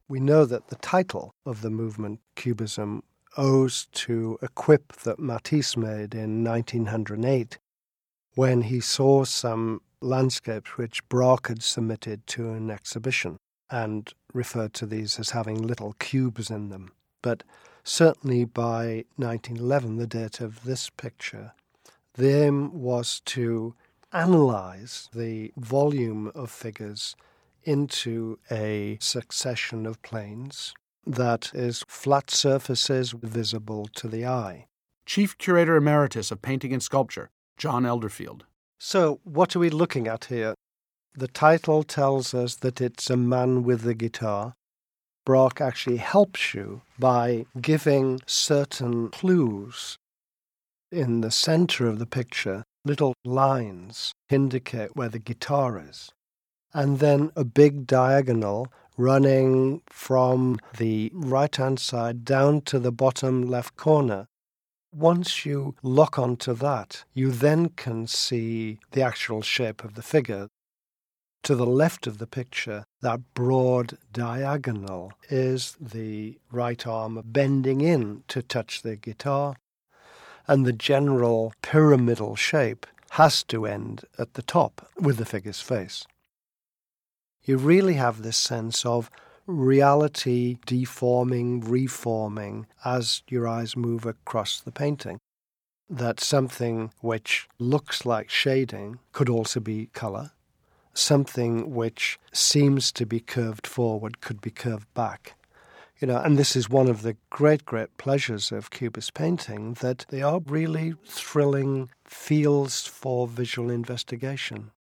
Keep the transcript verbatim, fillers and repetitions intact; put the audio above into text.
We know that the title of the movement, Cubism, owes to a quip that Matisse made in nineteen oh eight when he saw some landscapes which Braque had submitted to an exhibition and referred to these as having little cubes in them. But certainly by nineteen eleven, the date of this picture, the aim was to analyze the volume of figures into a succession of planes that is flat surfaces visible to the eye. Chief Curator Emeritus of Painting and Sculpture, John Elderfield. So what are we looking at here? The title tells us that it's a man with a guitar. Braque actually helps you by giving certain clues. In the center of the picture, little lines indicate where the guitar is. And then a big diagonal running from the right-hand side down to the bottom left corner. Once you lock onto that, you then can see the actual shape of the figure. To the left of the picture, that broad diagonal is the right arm bending in to touch the guitar, and the general pyramidal shape has to end at the top with the figure's face. You really have this sense of reality deforming, reforming as your eyes move across the painting. That something which looks like shading could also be colour. Something which seems to be curved forward could be curved back. You know, and this is one of the great, great pleasures of Cubist painting, that they are really thrilling fields for visual investigation.